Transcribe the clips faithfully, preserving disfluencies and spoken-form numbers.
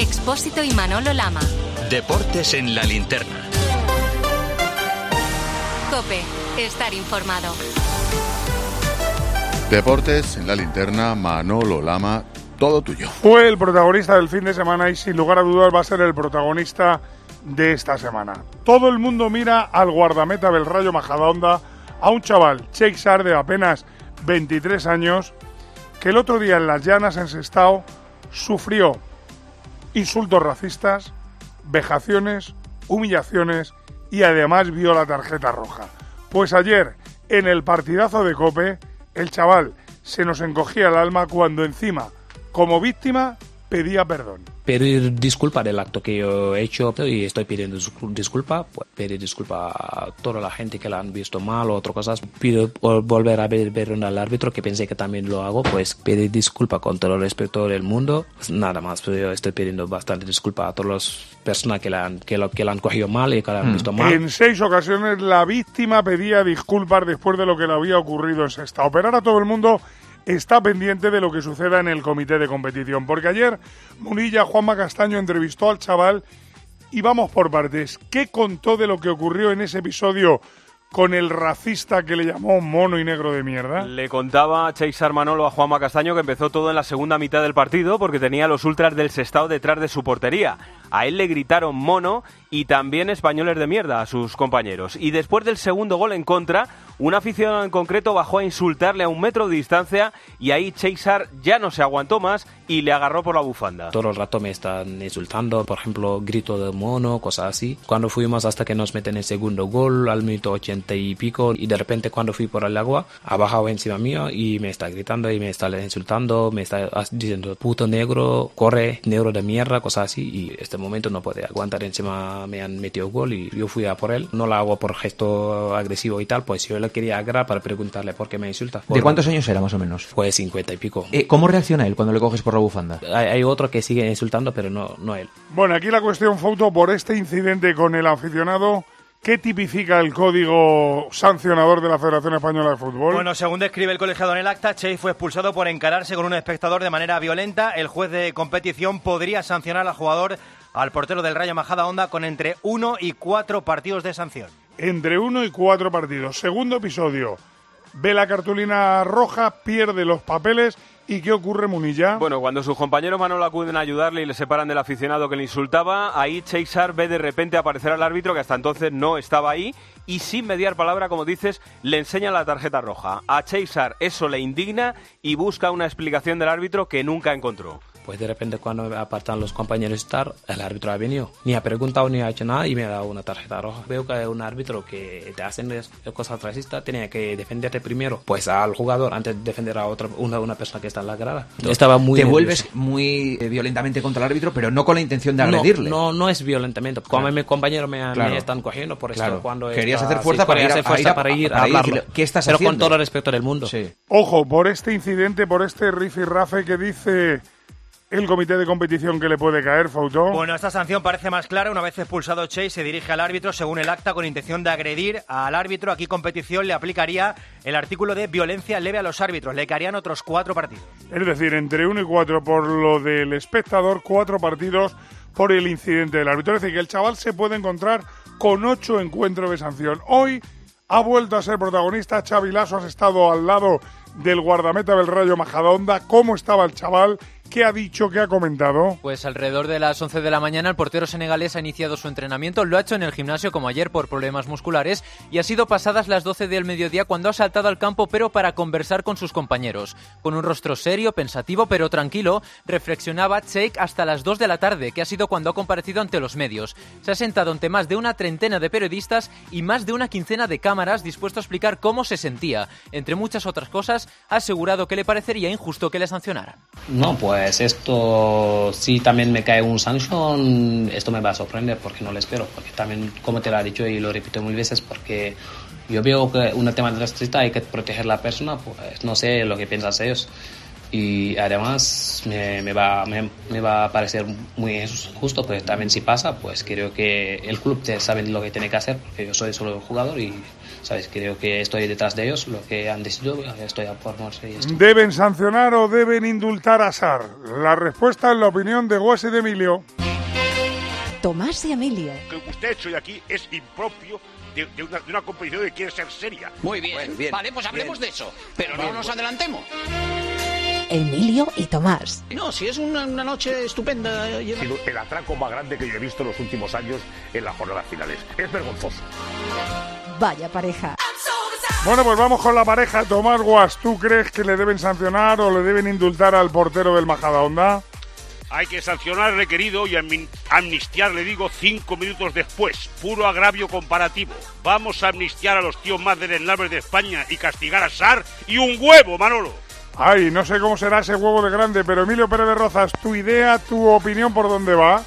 Expósito y Manolo Lama. Deportes en la linterna. COPE. Estar informado. Deportes en la linterna, Manolo Lama, todo tuyo. Fue el protagonista del fin de semana y sin lugar a dudas va a ser el protagonista de esta semana. Todo el mundo mira al guardameta del Rayo Majadahonda, a un chaval, Cheikh Sarr, de apenas veintitrés años, que el otro día en Las Llanas, en Sestao, sufrió insultos racistas, vejaciones, humillaciones y además vio la tarjeta roja. Pues ayer, en el partidazo de COPE, el chaval se nos encogía el alma cuando encima, como víctima, pedía perdón. Pedir disculpa del acto que yo he hecho y estoy pidiendo disculpa, pues pedir disculpa a toda la gente que la han visto mal o otras cosas. Pido volver a ver, ver al árbitro, que pensé que también lo hago, pues pedir disculpa con todo el respeto del mundo. Nada más, pues yo estoy pidiendo bastante disculpa a todas las personas que la han, que lo, que la han cogido mal y que la han mm. visto mal. En seis ocasiones la víctima pedía disculpas después de lo que le había ocurrido en Sestao. Operar a todo el mundo está pendiente de lo que suceda en el comité de competición, porque ayer Munilla, Juanma Castaño, entrevistó al chaval y vamos por partes. ¿Qué contó de lo que ocurrió en ese episodio con el racista que le llamó mono y negro de mierda? Le contaba Cheikh Sarr Manolo a Juanma Castaño que empezó todo en la segunda mitad del partido porque tenía a los ultras del Sestao detrás de su portería. A él le gritaron mono y también españoles de mierda a sus compañeros. Y después del segundo gol en contra, un aficionado en concreto bajó a insultarle a un metro de distancia y ahí Cheikh Sarr ya no se aguantó más y le agarró por la bufanda. Todo el rato me están insultando, por ejemplo, grito de mono, cosas así. Cuando fuimos hasta que nos meten el segundo gol, al minuto ochenta y pico, y de repente cuando fui por el agua, ha bajado encima mío y me está gritando y me está insultando, me está diciendo puto negro, corre, negro de mierda, cosas así, y en este momento no puede aguantar. Encima me han metido gol y yo fui a por él. No lo hago por gesto agresivo y tal, pues yo le quería agarrar para preguntarle por qué me insulta. ¿De cuántos años era más o menos? Pues cincuenta y pico. Eh, ¿Cómo reacciona él cuando le coges por la bufanda? Hay, hay otro que sigue insultando, pero no, no él. Bueno, aquí la cuestión, Fouto, por este incidente con el aficionado, ¿qué tipifica el código sancionador de la Federación Española de Fútbol? Bueno, según describe el colegiado en el acta, Cheikh fue expulsado por encararse con un espectador de manera violenta. El juez de competición podría sancionar al jugador, al portero del Rayo Majadahonda, con entre uno y cuatro partidos de sanción. Entre uno y cuatro partidos. Segundo episodio. Ve la cartulina roja, pierde los papeles. ¿Y qué ocurre, Munilla? Bueno, cuando sus compañeros Manolo acuden a ayudarle y le separan del aficionado que le insultaba, ahí Cheikh Sarr ve de repente aparecer al árbitro, que hasta entonces no estaba ahí, y sin mediar palabra, como dices, le enseña la tarjeta roja. A Cheikh Sarr eso le indigna y busca una explicación del árbitro que nunca encontró. Pues de repente cuando apartan los compañeros estar, el árbitro ha venido. Ni ha preguntado ni ha hecho nada y me ha dado una tarjeta roja. Veo que un árbitro que te hacen cosas racistas tenía que defenderte primero. Pues al jugador antes de defender a otra una, una persona que está en la grada. Estaba muy Te nervioso. Vuelves muy violentamente contra el árbitro, pero no con la intención de agredirle. No, no, no es violentamente. Como claro. mis compañeros me, claro. me están cogiendo por esto. Claro. Cuando Querías está, hacer fuerza, sí, para, ir a, fuerza a, para ir para a hablarlo. Ir, ¿qué estás pero haciendo? con todo el respeto del mundo. Sí. Ojo, por este incidente, por este rifirrafe que dice el comité de competición que le puede caer, Fouto. Bueno, esta sanción parece más clara. Una vez expulsado Cheikh, se dirige al árbitro según el acta con intención de agredir al árbitro. Aquí competición le aplicaría el artículo de violencia leve a los árbitros. Le caerían otros cuatro partidos. Es decir, entre uno y cuatro por lo del espectador, cuatro partidos por el incidente del árbitro. Es decir, que el chaval se puede encontrar con ocho encuentros de sanción. Hoy ha vuelto a ser protagonista Xavi Lasso. Has estado al lado del guardameta del Rayo Majadahonda. ¿Cómo estaba el chaval? ¿Qué ha dicho? ¿Qué ha comentado? Pues alrededor de las once de la mañana el portero senegalés ha iniciado su entrenamiento. Lo ha hecho en el gimnasio como ayer por problemas musculares y ha sido pasadas las doce del mediodía cuando ha saltado al campo, pero para conversar con sus compañeros. Con un rostro serio, pensativo pero tranquilo, reflexionaba Cheikh hasta las dos de la tarde, que ha sido cuando ha comparecido ante los medios. Se ha sentado ante más de una treintena de periodistas y más de una quincena de cámaras dispuesto a explicar cómo se sentía. Entre muchas otras cosas, ha asegurado que le parecería injusto que le sancionaran. No, pues Pues esto, si también me cae un sanction, esto me va a sorprender porque no lo espero. Porque también, como te lo he dicho y lo repito mil veces, porque yo veo que un tema de racista hay que proteger a la persona, pues no sé lo que piensan ellos. y además me, me, va, me, me va a parecer muy justo, pues también si pasa, pues creo que el club sabe lo que tiene que hacer, porque yo soy solo jugador y sabes, creo que estoy detrás de ellos, lo que han decidido, estoy a favor de esto. ¿Deben sancionar o deben indultar a Sarr? La respuesta es la opinión de Guas y de Emilio. Tomás y Emilio. Lo que usted ha hecho hoy aquí es impropio de, de, una, de una competición que quiere ser seria. Muy bien, bueno, bien vale, pues hablemos bien de eso, pero bien, no nos adelantemos. Emilio y Tomás. No, si es una, una noche estupenda. El atraco más grande que yo he visto en los últimos años en las jornadas finales. Es vergonzoso. Vaya pareja. Bueno, pues vamos con la pareja. Tomás Guas, ¿tú crees que le deben sancionar o le deben indultar al portero del Majadahonda? Hay que sancionar requerido y amnistiar, le digo, cinco minutos después. Puro agravio comparativo. Vamos a amnistiar a los tíos más deleznables de España y castigar a Sarr y un huevo, Manolo. Ay, no sé cómo será ese huevo de grande, pero Emilio Pérez de Rozas, tu idea, tu opinión, ¿por dónde va?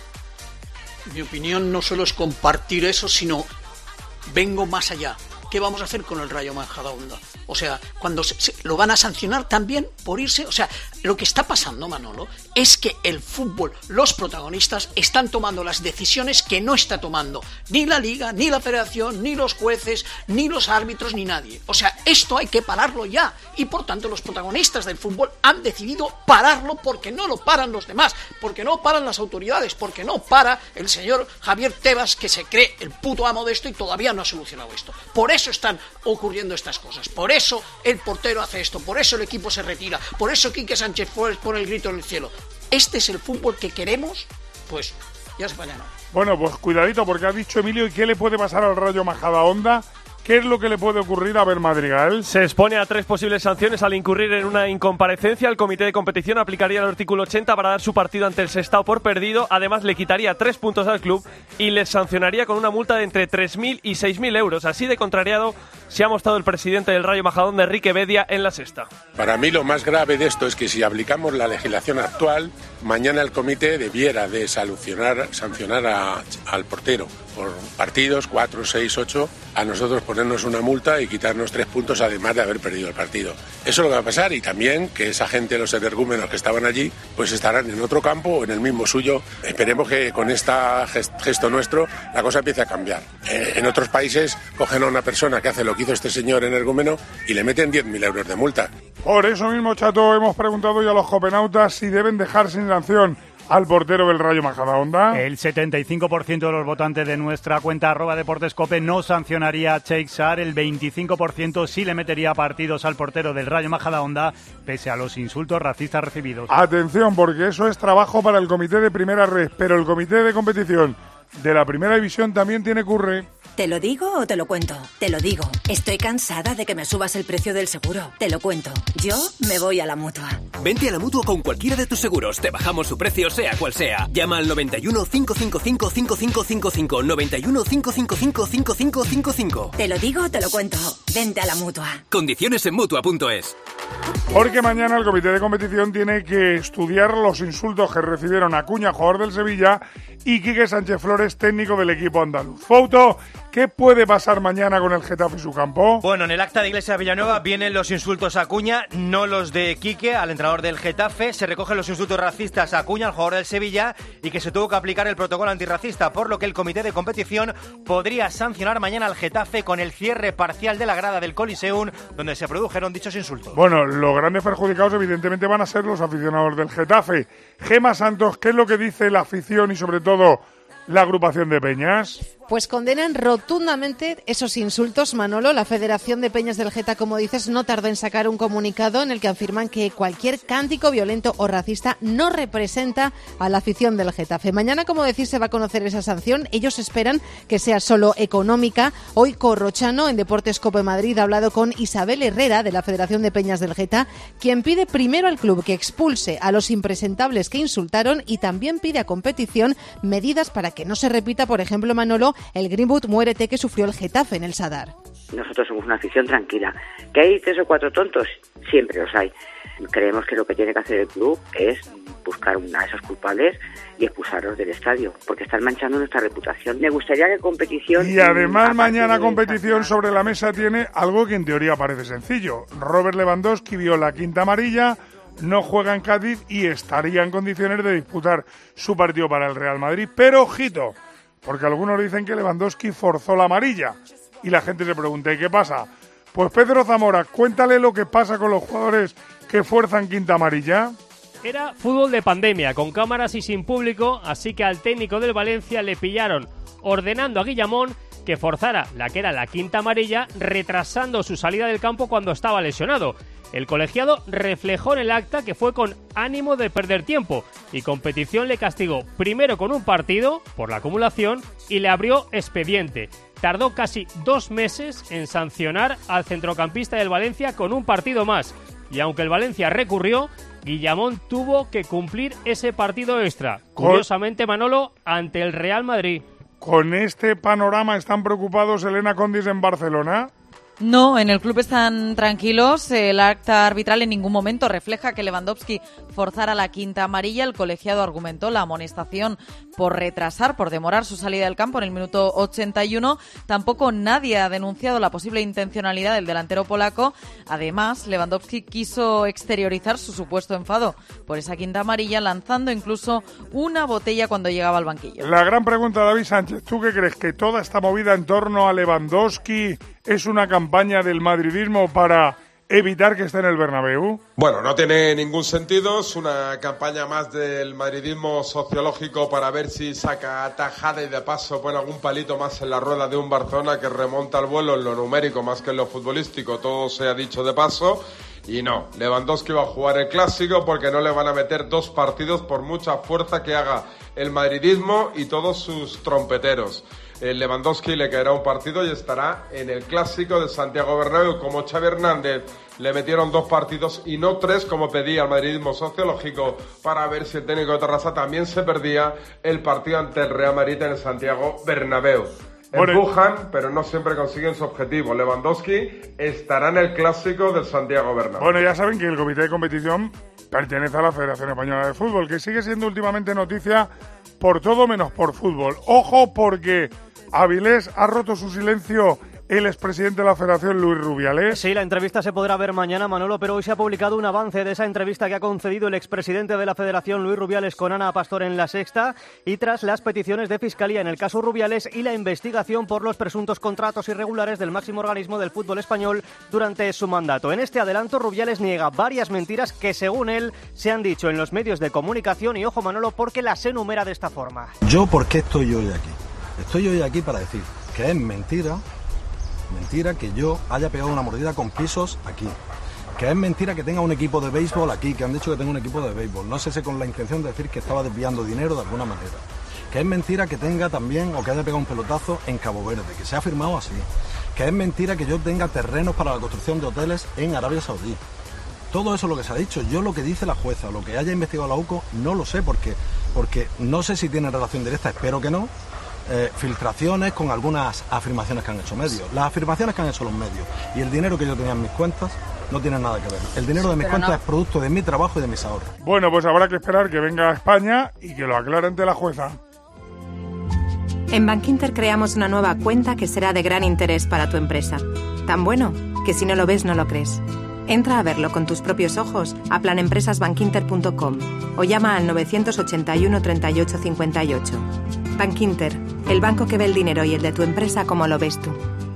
Mi opinión no solo es compartir eso, sino vengo más allá. ¿Qué vamos a hacer con el Rayo Majadahonda? O sea, cuando se, se, lo van a sancionar también por irse. O sea, lo que está pasando, Manolo, es que el fútbol, los protagonistas, están tomando las decisiones que no está tomando ni la Liga, ni la Federación, ni los jueces, ni los árbitros, ni nadie. O sea, esto hay que pararlo ya. Y por tanto, los protagonistas del fútbol han decidido pararlo porque no lo paran los demás, porque no paran las autoridades, porque no para el señor Javier Tebas, que se cree el puto amo de esto y todavía no ha solucionado esto. Por eso están ocurriendo estas cosas. Por eso el portero hace esto, por eso el equipo se retira, por eso Quique Sánchez Flores pone el grito en el cielo. ¿Este es el fútbol que queremos? Pues ya se mañana. Bueno, pues cuidadito, porque ha dicho Emilio, ¿y qué le puede pasar al Rayo Majadahonda? ¿Qué es lo que le puede ocurrir a Ver Madrigal? Se expone a tres posibles sanciones al incurrir en una incomparecencia. El comité de competición aplicaría el artículo ochenta para dar su partido ante el Sestao por perdido. Además, le quitaría tres puntos al club y les sancionaría con una multa de entre tres mil y seis mil euros. Así de contrariado se ha mostrado el presidente del Rayo Majadahonda, Enrique Bedia, en La Sexta. Para mí lo más grave de esto es que si aplicamos la legislación actual, mañana el comité debiera de sancionar, sancionar a, al portero por partidos, cuatro, seis, ocho, a nosotros ponernos una multa y quitarnos tres puntos además de haber perdido el partido. Eso es lo que va a pasar, y también que esa gente, los energúmenos que estaban allí, pues estarán en otro campo o en el mismo suyo. Esperemos que con este gesto nuestro la cosa empiece a cambiar. Eh, en otros países cogen a una persona que hace lo que hizo este señor energúmeno y le meten diez mil euros de multa. Por eso mismo, Chato, hemos preguntado ya a los copenautas si deben dejar sin sanción al portero del Rayo Majadahonda. El setenta y cinco por ciento de los votantes de nuestra cuenta arroba Deportescope no sancionaría a Cheikh Sarr. El veinticinco por ciento sí le metería partidos al portero del Rayo Majadahonda, pese a los insultos racistas recibidos. Atención, porque eso es trabajo para el comité de primera red, pero el comité de competición de la primera división también tiene curre. ¿Te lo digo o te lo cuento? Te lo digo. Estoy cansada de que me subas el precio del seguro. Te lo cuento. Yo me voy a la Mutua. Vente a la Mutua con cualquiera de tus seguros. Te bajamos su precio, sea cual sea. Llama al noventa y uno, cinco cinco cinco, cinco cinco cinco cinco. noventa y uno, cinco cinco cinco, cinco cinco cinco cinco. Te lo digo o te lo cuento. Vente a la Mutua. Condiciones en Mutua punto es. Porque mañana el comité de competición tiene que estudiar los insultos que recibieron Acuña, jugador del Sevilla, y Quique Sánchez Flores, técnico del equipo andaluz. Fouto, ¿qué puede pasar mañana con el Getafe y su campo? Bueno, en el acta de Iglesias Villanueva vienen los insultos a Acuña, no los de Quique, al entrenador del Getafe. Se recogen los insultos racistas a Acuña, al jugador del Sevilla, y que se tuvo que aplicar el protocolo antirracista, por lo que el comité de competición podría sancionar mañana al Getafe con el cierre parcial de la grada del Coliseum, donde se produjeron dichos insultos. Bueno, los grandes perjudicados evidentemente van a ser los aficionados del Getafe. Gema Santos, ¿qué es lo que dice la afición y sobre todo la agrupación de peñas? Pues condenan rotundamente esos insultos, Manolo. La Federación de Peñas del Geta, como dices, no tardó en sacar un comunicado en el que afirman que cualquier cántico violento o racista no representa a la afición del Getafe. Mañana, como decís, se va a conocer esa sanción. Ellos esperan que sea solo económica. Hoy Corrochano, en Deportes Cope Madrid, ha hablado con Isabel Herrera, de la Federación de Peñas del Geta, quien pide primero al club que expulse a los impresentables que insultaron y también pide a competición medidas para que no se repita, por ejemplo, Manolo, el Greenwood muérete que sufrió el Getafe en el Sadar. Nosotros somos una afición tranquila. ¿Que hay tres o cuatro tontos? Siempre los hay. Creemos que lo que tiene que hacer el club es buscar una de esos culpables y expulsarlos del estadio, porque están manchando nuestra reputación. Me gustaría que competición... Y además mañana competición sobre la mesa tiene algo que en teoría parece sencillo. Robert Lewandowski vio la quinta amarilla, no juega en Cádiz y estaría en condiciones de disputar su partido para el Real Madrid. Pero ojito, porque algunos dicen que Lewandowski forzó la amarilla y la gente se pregunta, ¿y qué pasa? Pues Pedro Zamora, cuéntale lo que pasa con los jugadores que fuerzan quinta amarilla. Era fútbol de pandemia, con cámaras y sin público, así que al técnico del Valencia le pillaron ordenando a Guillamón que forzara la que era la quinta amarilla, retrasando su salida del campo cuando estaba lesionado. El colegiado reflejó en el acta que fue con ánimo de perder tiempo y Competición le castigó primero con un partido por la acumulación y le abrió expediente. Tardó casi dos meses en sancionar al centrocampista del Valencia con un partido más. Y aunque el Valencia recurrió, Guillamón tuvo que cumplir ese partido extra. Curiosamente, Manolo, ante el Real Madrid. ¿Con este panorama están preocupados Elena Condis en Barcelona? No, en el club están tranquilos. El acta arbitral en ningún momento refleja que Lewandowski forzara la quinta amarilla. El colegiado argumentó la amonestación por retrasar, por demorar su salida del campo en el minuto ochenta y uno. Tampoco nadie ha denunciado la posible intencionalidad del delantero polaco. Además, Lewandowski quiso exteriorizar su supuesto enfado por esa quinta amarilla, lanzando incluso una botella cuando llegaba al banquillo. La gran pregunta, David Sánchez, ¿tú qué crees? ¿Que toda esta movida en torno a Lewandowski es una campaña del madridismo para evitar que esté en el Bernabéu? Bueno, no tiene ningún sentido, es una campaña más del madridismo sociológico para ver si saca tajada y de paso pone algún palito más en la rueda de un Barcelona que remonta al vuelo en lo numérico más que en lo futbolístico, todo se ha dicho de paso. Y no, Lewandowski va a jugar el Clásico porque no le van a meter dos partidos por mucha fuerza que haga el madridismo y todos sus trompeteros. El Lewandowski le caerá un partido y estará en el Clásico de Santiago Bernabéu. Como Xavi Hernández le metieron dos partidos y no tres, como pedía el madridismo sociológico, para ver si el técnico de Terrassa también se perdía el partido ante el Real Madrid en el Santiago Bernabéu. Empujan, pero no siempre consiguen su objetivo. Lewandowski estará en el Clásico del Santiago Bernabéu. Bueno, ya saben que el comité de competición pertenece a la Federación Española de Fútbol, que sigue siendo últimamente noticia por todo menos por fútbol. Ojo, porque Avilés ha roto su silencio el expresidente de la Federación, Luis Rubiales. Sí, la entrevista se podrá ver mañana, Manolo, pero hoy se ha publicado un avance de esa entrevista que ha concedido el expresidente de la Federación, Luis Rubiales, con Ana Pastor en La Sexta, y tras las peticiones de Fiscalía en el caso Rubiales y la investigación por los presuntos contratos irregulares del máximo organismo del fútbol español durante su mandato. En este adelanto, Rubiales niega varias mentiras que, según él, se han dicho en los medios de comunicación, y ojo, Manolo, porque las enumera de esta forma. ¿Yo por qué estoy hoy aquí? Estoy hoy aquí para decir que es mentira Mentira que yo haya pegado una mordida con pisos aquí. Que es mentira que tenga un equipo de béisbol aquí, que han dicho que tengo un equipo de béisbol. No sé si con la intención de decir que estaba desviando dinero de alguna manera. Que es mentira que tenga también, o que haya pegado un pelotazo en Cabo Verde, que se ha firmado así. Que es mentira que yo tenga terrenos para la construcción de hoteles en Arabia Saudí. Todo eso es lo que se ha dicho. Yo lo que dice la jueza, lo que haya investigado la U C O, no lo sé, porque, porque no sé si tiene relación directa, espero que no. Eh, filtraciones con algunas afirmaciones que han hecho medios. Las afirmaciones que han hecho los medios y el dinero que yo tenía en mis cuentas no tienen nada que ver. El dinero de mis cuentas no es producto de mi trabajo y de mis ahorros. Bueno, pues habrá que esperar que venga a España y que lo aclare ante la jueza. En Bankinter creamos una nueva cuenta que será de gran interés para tu empresa. Tan bueno que si no lo ves no lo crees. Entra a verlo con tus propios ojos a planempresasbankinter punto com o llama al nueve ochenta y uno treinta y ocho cincuenta y ocho. Bankinter, el banco que ve el dinero y el de tu empresa como lo ves tú.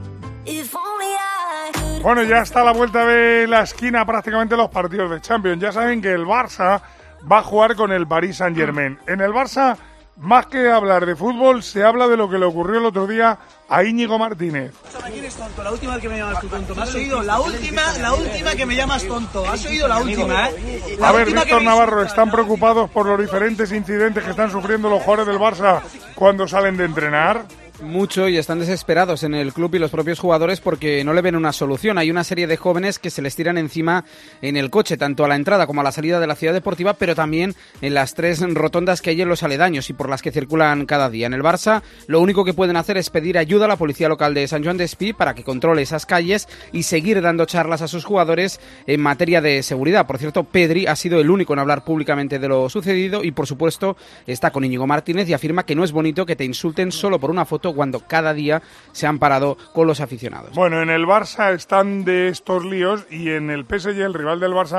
Bueno, ya está a la vuelta de la esquina prácticamente los partidos de Champions. Ya saben que el Barça va a jugar con el Paris Saint-Germain. En el Barça, más que hablar de fútbol, se habla de lo que le ocurrió el otro día a Íñigo Martínez. ¿Quién es tonto? La última vez que me llamas tú tonto. ¿Me has oído? La última, la última que me llamas tonto. ¿Has oído la última, eh? La a ver, última Víctor que me Navarro, ¿están preocupados por los diferentes incidentes que están sufriendo los jugadores del Barça cuando salen de entrenar? Mucho, y están desesperados en el club y los propios jugadores porque no le ven una solución. Hay una serie de jóvenes que se les tiran encima en el coche, tanto a la entrada como a la salida de la ciudad deportiva, pero también en las tres rotondas que hay en los aledaños y por las que circulan cada día. En el Barça, lo único que pueden hacer es pedir ayuda a la policía local de Sant Joan d'Espí para que controle esas calles y seguir dando charlas a sus jugadores en materia de seguridad. Por cierto, Pedri ha sido el único en hablar públicamente de lo sucedido y, por supuesto, está con Íñigo Martínez y afirma que no es bonito que te insulten solo por una foto cuando cada día se han parado con los aficionados. Bueno, en el Barça están de estos líos y en el P S G, el rival del Barça,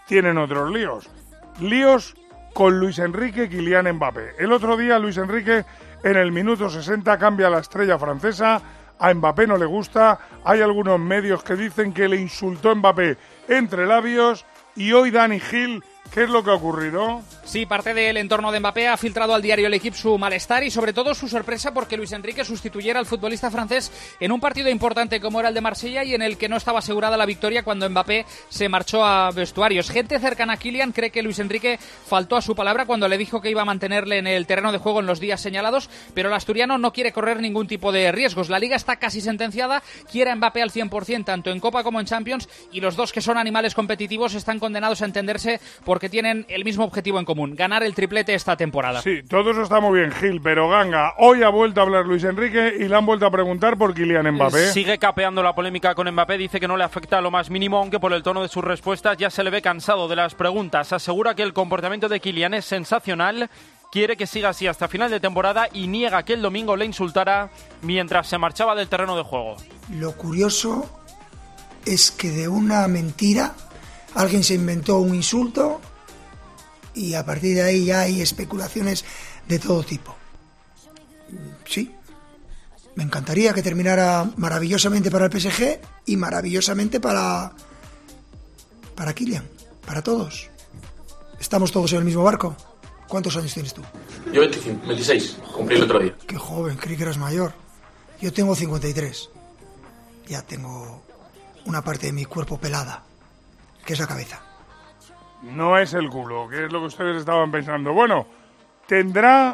tienen otros líos. Líos con Luis Enrique y Kylian Mbappé. El otro día Luis Enrique en el minuto sesenta cambia a la estrella francesa, a Mbappé no le gusta, hay algunos medios que dicen que le insultó Mbappé entre labios y hoy Dani Gil, ¿qué es lo que ha ocurrido? Sí, parte del entorno de Mbappé ha filtrado al diario El Equipo su malestar y sobre todo su sorpresa porque Luis Enrique sustituyera al futbolista francés en un partido importante como era el de Marsella y en el que no estaba asegurada la victoria cuando Mbappé se marchó a vestuarios. Gente cercana a Kylian cree que Luis Enrique faltó a su palabra cuando le dijo que iba a mantenerle en el terreno de juego en los días señalados, pero el asturiano no quiere correr ningún tipo de riesgos. La Liga está casi sentenciada, quiere a Mbappé al cien por ciento tanto en Copa como en Champions y los dos que son animales competitivos están condenados a entenderse porque tienen el mismo objetivo en común, ganar el triplete esta temporada. Sí, todo eso está muy bien, Gil, pero Ganga, hoy ha vuelto a hablar Luis Enrique y le han vuelto a preguntar por Kylian Mbappé. Sigue capeando la polémica con Mbappé, dice que no le afecta a lo más mínimo, aunque por el tono de sus respuestas ya se le ve cansado de las preguntas. Asegura que el comportamiento de Kylian es sensacional, quiere que siga así hasta final de temporada y niega que el domingo le insultara mientras se marchaba del terreno de juego. Lo curioso es que de una mentira alguien se inventó un insulto y a partir de ahí ya hay especulaciones de todo tipo. Sí, me encantaría que terminara maravillosamente para el P S G y maravillosamente para para Kylian, para todos. Estamos todos en el mismo barco. ¿Cuántos años tienes tú? Yo veinticinco, veintiséis, cumplí el otro día. Qué joven, creí que eras mayor. Yo tengo cincuenta y tres. Ya tengo una parte de mi cuerpo pelada, que es la cabeza. No es el culo, que es lo que ustedes estaban pensando. Bueno, ¿tendrá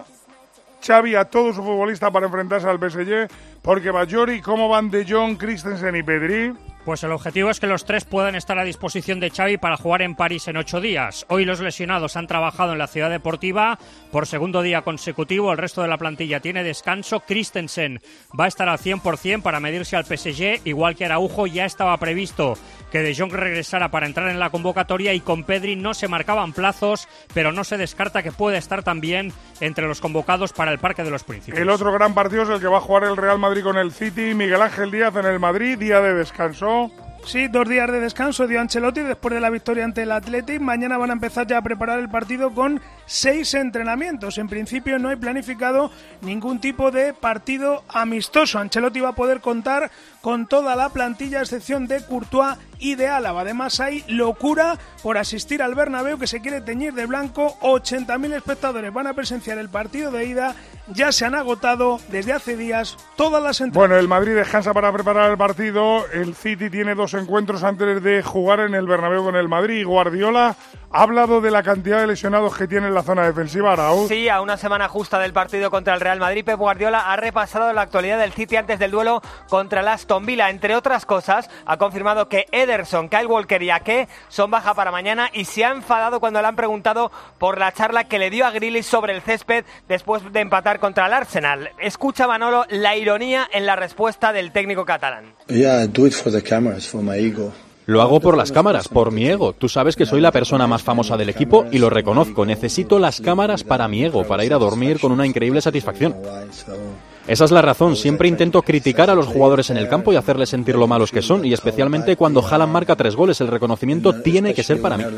Xavi a todo su futbolista para enfrentarse al P S G? Porque Bajori, ¿cómo van De Jong, Christensen y Pedri? Pues el objetivo es que los tres puedan estar a disposición de Xavi para jugar en París en ocho días. Hoy los lesionados han trabajado en la Ciudad Deportiva por segundo día consecutivo. El resto de la plantilla tiene descanso. Christensen va a estar al cien por ciento para medirse al P S G, igual que Araujo. Ya estaba previsto que De Jong regresara para entrar en la convocatoria y con Pedri no se marcaban plazos, pero no se descarta que puede estar también entre los convocados para el Parque de los Príncipes. El otro gran partido es el que va a jugar el Real Madrid con el City. Miguel Ángel Díaz en el Madrid, día de descanso. Sí, dos días de descanso dio Ancelotti después de la victoria ante el Athletic. Mañana van a empezar ya a preparar el partido con seis entrenamientos. En principio no hay planificado ningún tipo de partido amistoso. Ancelotti va a poder contar con toda la plantilla a excepción de Courtois y de Álava. Además hay locura por asistir al Bernabéu, que se quiere teñir de blanco. ochenta mil espectadores van a presenciar el partido de ida. Ya se han agotado desde hace días todas las entradas. Bueno, el Madrid descansa para preparar el partido. El City tiene dos encuentros antes de jugar en el Bernabéu con el Madrid. Y Guardiola ha hablado de la cantidad de lesionados que tiene en la zona defensiva, Raúl. Sí, a una semana justa del partido contra el Real Madrid, Pep Guardiola ha repasado la actualidad del City antes del duelo contra el Aston Villa. Entre otras cosas, ha confirmado que Ederson, Kyle Walker y Ake son baja para mañana y se ha enfadado cuando le han preguntado por la charla que le dio a Grealish sobre el césped después de empatar contra el Arsenal. Escucha, Manolo, la ironía en la respuesta del técnico catalán. Yeah, do it for the cameras, for my ego. Lo hago por las cámaras, por mi ego. Tú sabes que soy la persona más famosa del equipo y lo reconozco. Necesito las cámaras para mi ego, para ir a dormir con una increíble satisfacción. Esa es la razón. Siempre intento criticar a los jugadores en el campo y hacerles sentir lo malos que son, y especialmente cuando Haaland marca tres goles. El reconocimiento tiene que ser para mí.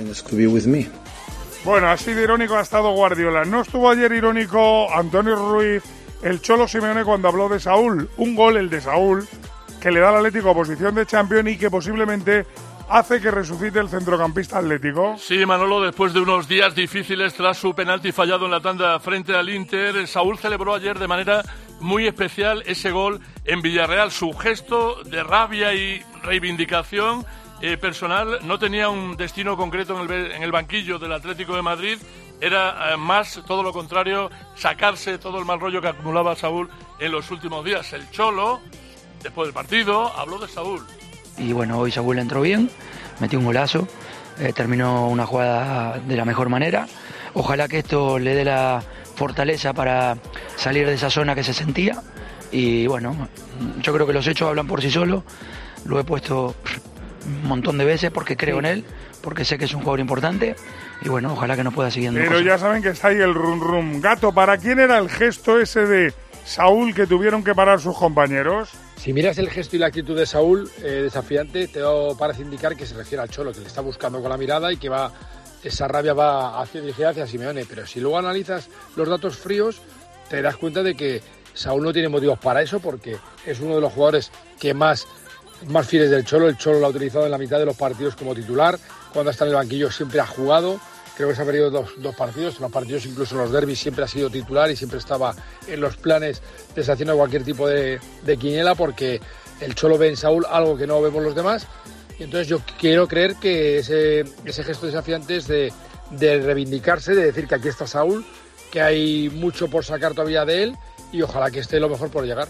Bueno, así de irónico ha estado Guardiola. No estuvo ayer irónico Antonio Ruiz, el Cholo Simeone, cuando habló de Saúl. Un gol, el de Saúl, que le da al Atlético posición de Champions y que posiblemente hace que resucite el centrocampista atlético. Sí, Manolo, después de unos días difíciles tras su penalti fallado en la tanda frente al Inter, Saúl celebró ayer de manera muy especial ese gol en Villarreal. Su gesto de rabia y reivindicación eh, personal no tenía un destino concreto en el, en el banquillo del Atlético de Madrid. Era eh, más todo lo contrario, sacarse todo el mal rollo que acumulaba Saúl en los últimos días. El Cholo, después del partido, habló de Saúl. Y bueno, hoy Saúl entró bien, metió un golazo, eh, terminó una jugada de la mejor manera. Ojalá que esto le dé la fortaleza para salir de esa zona que se sentía. Y bueno, yo creo que los hechos hablan por sí solos. Lo he puesto un montón de veces porque creo en él, porque sé que es un jugador importante. Y bueno, ojalá que nos pueda seguir. Pero cosas. Ya saben que está ahí el rum rum. Gato, ¿para quién era el gesto ese de Saúl que tuvieron que parar sus compañeros? Si miras el gesto y la actitud de Saúl, eh, desafiante, te parece indicar que se refiere al Cholo, que le está buscando con la mirada y que va esa rabia va hacia, dirigida hacia Simeone, pero si luego analizas los datos fríos, te das cuenta de que Saúl no tiene motivos para eso, porque es uno de los jugadores que más, más fieles del Cholo. El Cholo lo ha utilizado en la mitad de los partidos como titular, cuando está en el banquillo siempre ha jugado. Creo que se ha perdido dos, dos partidos, en los partidos incluso en los derbis siempre ha sido titular y siempre estaba en los planes deshaciendo cualquier tipo de, de quiniela, porque el Cholo ve en Saúl algo que no vemos los demás. Y entonces yo quiero creer que ese, ese gesto desafiante es de, de reivindicarse, de decir que aquí está Saúl, que hay mucho por sacar todavía de él y ojalá que esté lo mejor por llegar.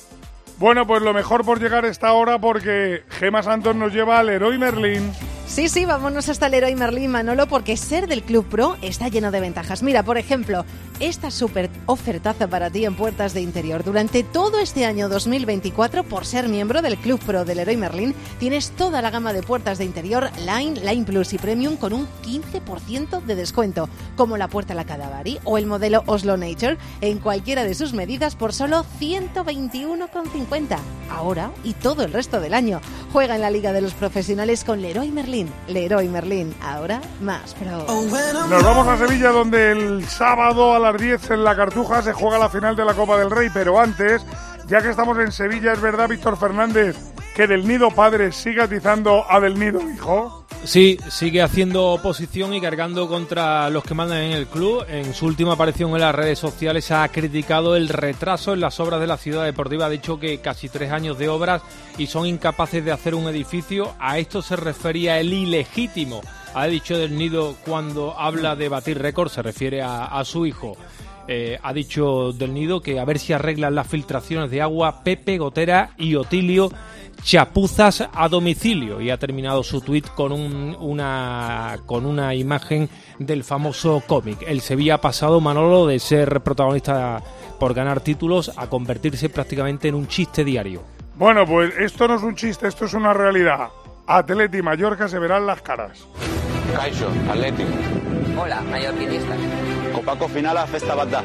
Bueno, pues lo mejor por llegar esta hora, porque Gemma Santos nos lleva al Leroy Merlin. Sí, sí, vámonos hasta el Leroy Merlin, Manolo, porque ser del Club Pro está lleno de ventajas. Mira, por ejemplo, esta súper ofertaza para ti en puertas de interior. Durante todo este año dos mil veinticuatro, por ser miembro del Club Pro del Leroy Merlin, tienes toda la gama de puertas de interior Line, Line Plus y Premium con un quince por ciento de descuento, como la puerta La Cadavari o el modelo Oslo Nature, en cualquiera de sus medidas por solo ciento veintiuno con cincuenta. Ahora y todo el resto del año. Juega en la Liga de los Profesionales con Leroy Merlin. Leroy Merlin, ahora más pro. Nos vamos a Sevilla, donde el sábado a las diez en la Cartuja se juega la final de la Copa del Rey, pero antes, ya que estamos en Sevilla, es verdad, Víctor Fernández, que Del Nido padre sigue atizando a Del Nido hijo. Sí, sigue haciendo oposición y cargando contra los que mandan en el club. En su última aparición en las redes sociales ha criticado el retraso en las obras de la ciudad deportiva. Ha dicho que casi tres años de obras y son incapaces de hacer un edificio. A esto se refería el ilegítimo. Ha dicho Del Nido cuando habla de batir récord, se refiere a, a su hijo. Eh, ha dicho Del Nido que a ver si arreglan las filtraciones de agua Pepe, Gotera y Otilio, chapuzas a domicilio, y ha terminado su tuit con un, una con una imagen del famoso cómic. El Sevilla ha pasado, Manolo, de ser protagonista por ganar títulos a convertirse prácticamente en un chiste diario. Bueno, pues esto no es un chiste, esto es una realidad. Atleti y Mallorca se verán las caras. Caixo, Atlético. Hola, mallorquinistas. Copaco final a festa bat da.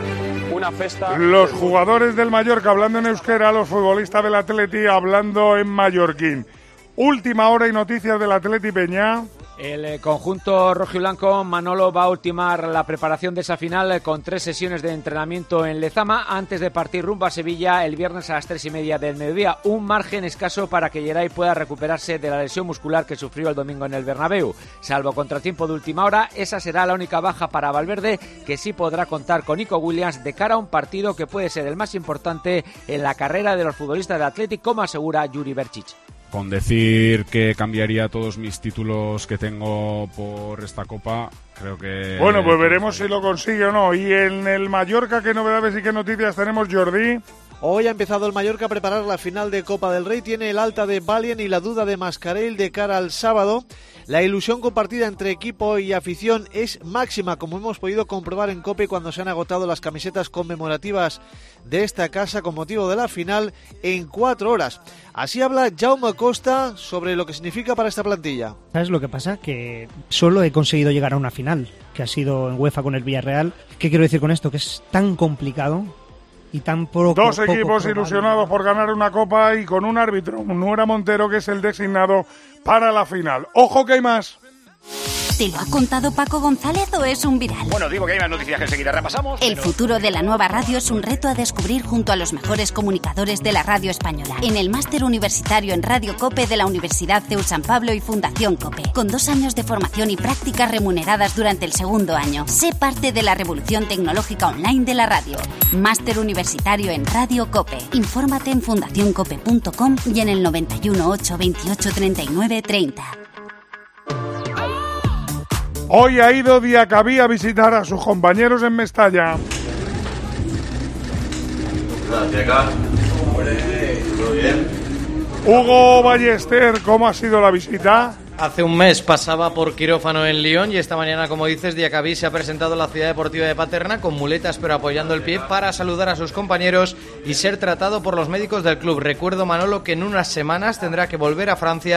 Una festa... Los jugadores del Mallorca hablando en euskera, los futbolistas del Atleti hablando en mallorquín. Última hora y noticias del Atleti Peña. El conjunto rojiblanco, Manolo, va a ultimar la preparación de esa final con tres sesiones de entrenamiento en Lezama antes de partir rumbo a Sevilla el viernes a las tres y media del mediodía. Un margen escaso para que Geray pueda recuperarse de la lesión muscular que sufrió el domingo en el Bernabéu. Salvo contratiempo de última hora, esa será la única baja para Valverde, que sí podrá contar con Nico Williams de cara a un partido que puede ser el más importante en la carrera de los futbolistas del Athletic, como asegura Yuri Berčić. Con decir que cambiaría todos mis títulos que tengo por esta Copa, creo que... Bueno, pues veremos si lo consigue o no. Y en el Mallorca, ¿qué novedades y qué noticias tenemos, Jordi? Hoy ha empezado el Mallorca a preparar la final de Copa del Rey. Tiene el alta de Valien y la duda de Mascarell de cara al sábado. La ilusión compartida entre equipo y afición es máxima, como hemos podido comprobar en COPE cuando se han agotado las camisetas conmemorativas de esta casa con motivo de la final en cuatro horas. Así habla Jaume Costa sobre lo que significa para esta plantilla. ¿Sabes lo que pasa? Que solo he conseguido llegar a una final, que ha sido en UEFA con el Villarreal. ¿Qué quiero decir con esto? Que es tan complicado y tan poco, Dos poco equipos probable. Ilusionados por ganar una Copa y con un árbitro, Nuera Montero, que es el designado para la final. ¡Ojo que hay más! ¿Te lo ha contado Paco González o es un viral? Bueno, digo que hay más noticias que enseguida repasamos. El pero... futuro de la nueva radio es un reto a descubrir junto a los mejores comunicadores de la radio española. En el máster universitario en Radio COPE de la Universidad CEU San Pablo y Fundación COPE. Con dos años de formación y prácticas remuneradas durante el segundo año. Sé parte de la revolución tecnológica online de la radio. Máster universitario en Radio COPE. Infórmate en fundación cope punto com y en el noventa y uno, ocho, veintiocho, treinta y nueve, treinta. Hoy ha ido Diacabí a visitar a sus compañeros en Mestalla. Diacá, ¿todo bien? Hugo Ballester, ¿cómo ha sido la visita? Hace un mes pasaba por quirófano en Lyon y esta mañana, como dices, Diacabí se ha presentado en la ciudad deportiva de Paterna con muletas pero apoyando el pie para saludar a sus compañeros y ser tratado por los médicos del club. Recuerdo, Manolo, que en unas semanas tendrá que volver a Francia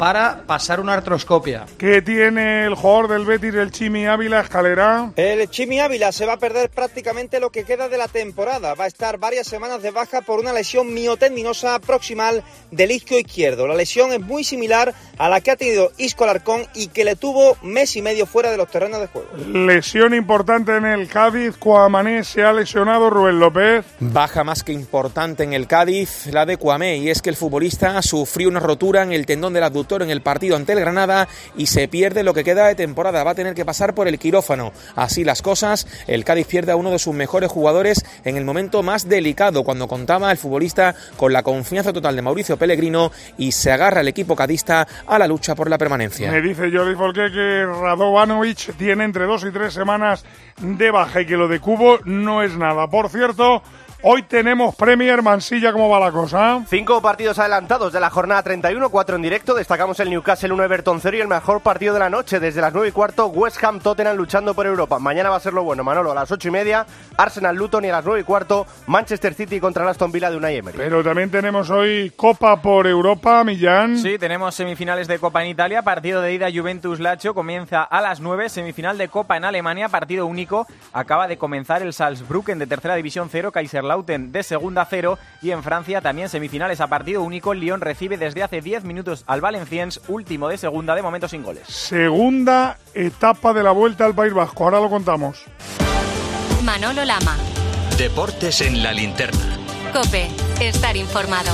para pasar una artroscopia. ¿Qué tiene el jugador del Betis, el Chimi Ávila, Escalera? El Chimi Ávila se va a perder prácticamente lo que queda de la temporada. Va a estar varias semanas de baja por una lesión miotendinosa proximal del isquio izquierdo. La lesión es muy similar a la que ha tenido Isco Alarcón y que le tuvo mes y medio fuera de los terrenos de juego. Lesión importante en el Cádiz. Cuamané se ha lesionado. Rubén López. Baja más que importante en el Cádiz, la de Cuamé, y es que el futbolista sufrió una rotura en el tendón del abductor en el partido ante el Granada y se pierde lo que queda de temporada. Va a tener que pasar por el quirófano. Así las cosas, el Cádiz pierde a uno de sus mejores jugadores en el momento más delicado, cuando contaba el futbolista con la confianza total de Mauricio Pellegrino, y se agarra el equipo cadista a la lucha por la permanencia. Me dice Jordi Folqué que Radovanovic tiene entre dos y tres semanas de baja y que lo de Cubo no es nada. Por cierto, hoy tenemos Premier. Mansilla, ¿cómo va la cosa? Cinco partidos adelantados de la jornada treinta y uno, cuatro en directo. Destacamos el Newcastle uno, Everton cero y el mejor partido de la noche desde las nueve y cuarto, West Ham Tottenham luchando por Europa. Mañana va a ser lo bueno, Manolo, a las ocho y media, Arsenal Luton, y a las nueve y cuarto, Manchester City contra el Aston Villa de Unai Emery. Pero también tenemos hoy Copa por Europa, Millán. Sí, tenemos semifinales de Copa en Italia, partido de ida Juventus-Lazio, comienza a las nueve, semifinal de Copa en Alemania, partido único, acaba de comenzar el Salzbrücken de tercera división cero, Kaiserslautern de segunda cero, y en Francia también semifinales a partido único, el Lyon recibe desde hace diez minutos al Valenciennes, último de segunda, de momento sin goles. Segunda etapa de la Vuelta al País Vasco, ahora lo contamos. Manolo Lama. Deportes en la linterna. COPE, estar informado.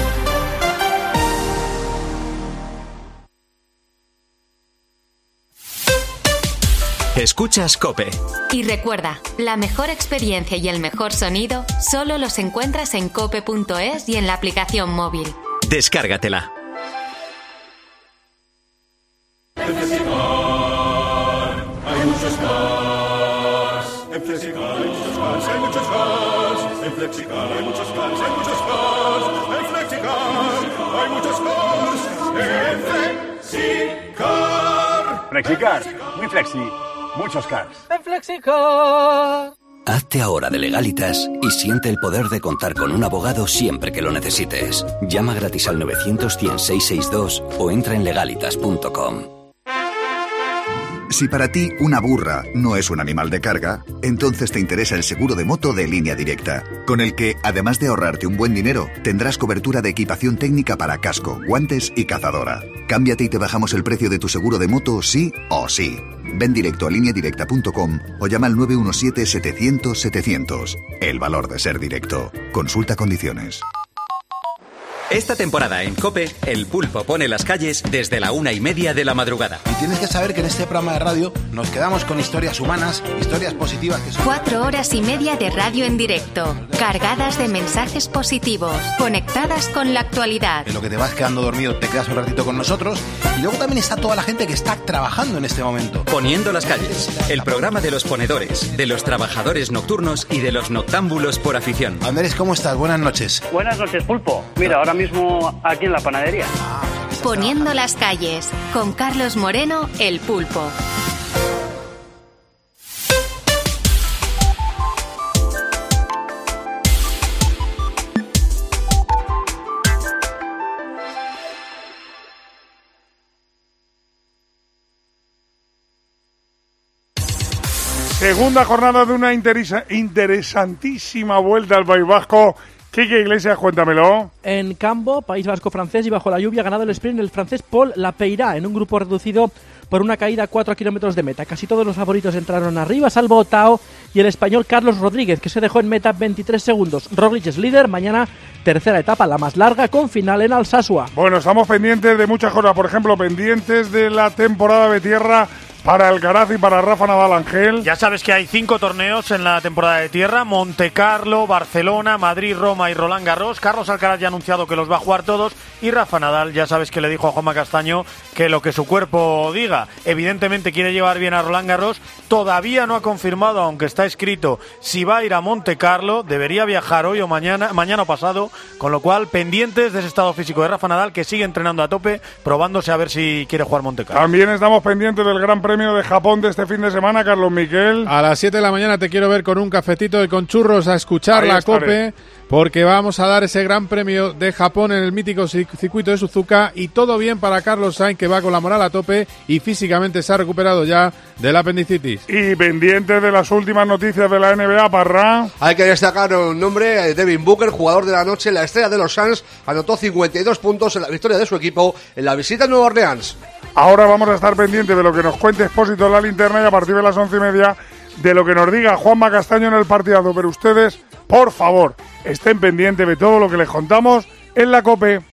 Escuchas COPE. Y recuerda, la mejor experiencia y el mejor sonido solo los encuentras en cope punto es y en la aplicación móvil. Descárgatela. En Flexicar hay muchos cars. En Flexicar hay muchos cars, hay muchos cars. En Flexicar hay muchos cars, hay muchos cars. En Flexicar hay muchos cars. En Flexicar. Flexicar, muy flexi. Muchos cars. En Flexicar. Hazte ahora de Legalitas y siente el poder de contar con un abogado siempre que lo necesites. Llama gratis al novecientos, cien, seiscientos sesenta y dos o entra en legalitas punto com. Si para ti una burra no es un animal de carga, entonces te interesa el seguro de moto de Línea Directa, con el que, además de ahorrarte un buen dinero, tendrás cobertura de equipación técnica para casco, guantes y cazadora. Cámbiate y te bajamos el precio de tu seguro de moto sí o sí. Ven directo a línea directa punto com o llama al nueve uno siete, setecientos, setecientos. El valor de ser directo. Consulta condiciones. Esta temporada en COPE, El Pulpo pone las calles desde la una y media de la madrugada. Y tienes que saber que en este programa de radio nos quedamos con historias humanas, historias positivas que son... Cuatro horas y media de radio en directo, cargadas de mensajes positivos, conectadas con la actualidad. En lo que te vas quedando dormido te quedas un ratito con nosotros. Y luego también está toda la gente que está trabajando en este momento. Poniendo las calles, el programa de los ponedores, de los trabajadores nocturnos y de los noctámbulos por afición. Andrés, ¿cómo estás? Buenas noches. Buenas noches, Pulpo. Mira, ahora mismo aquí en la panadería. Poniendo las calles, con Carlos Moreno, El Pulpo. Segunda jornada de una interesa- interesantísima Vuelta al País Vasco. Quique Iglesias, cuéntamelo. En Cambo, País Vasco francés, y bajo la lluvia ha ganado el sprint el francés Paul Lapeira en un grupo reducido por una caída a cuatro kilómetros de meta. Casi todos los favoritos entraron arriba, salvo Tao y el español Carlos Rodríguez, que se dejó en meta veintitrés segundos. Roglic es líder, mañana tercera etapa, la más larga, con final en Alsasua. Bueno, estamos pendientes de muchas cosas, por ejemplo, pendientes de la temporada de tierra para Alcaraz y para Rafa Nadal. Ángel. Ya sabes que hay cinco torneos en la temporada de tierra: Monte Carlo, Barcelona, Madrid, Roma y Roland Garros. Carlos Alcaraz ya ha anunciado que los va a jugar todos, y Rafa Nadal ya sabes que le dijo a Juanma Castaño que lo que su cuerpo diga. Evidentemente quiere llevar bien a Roland Garros, todavía no ha confirmado, aunque está escrito, si va a ir a Monte Carlo. Debería viajar hoy o mañana, mañana o pasado, con lo cual pendientes de ese estado físico de Rafa Nadal, que sigue entrenando a tope, probándose a ver si quiere jugar Monte Carlo. También estamos pendientes del Gran Premio Premio de Japón de este fin de semana, Carlos Miquel? A las siete de la mañana te quiero ver con un cafetito y con churros a escuchar Ahí la estaré. COPE, porque vamos a dar ese Gran Premio de Japón en el mítico circuito de Suzuka, y todo bien para Carlos Sainz, que va con la moral a tope y físicamente se ha recuperado ya del apendicitis. Y pendiente de las últimas noticias de la N B A, Parra. Hay que destacar un nombre, Devin Booker, jugador de la noche, la estrella de los Suns, anotó cincuenta y dos puntos en la victoria de su equipo en la visita a Nueva Orleans. Ahora vamos a estar pendientes de lo que nos cuente Expósito en la linterna y a partir de las once y media de lo que nos diga Juanma Castaño en el partidazo. Pero ustedes, por favor, estén pendientes de todo lo que les contamos en la COPE.